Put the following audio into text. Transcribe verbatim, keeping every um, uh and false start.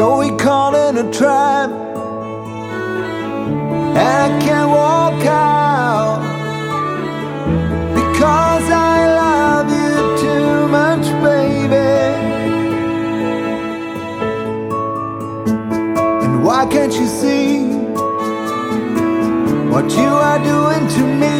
So we caught in a trap, and I can't walk out because I love you too much, baby. And why can't you see what you are doing to me?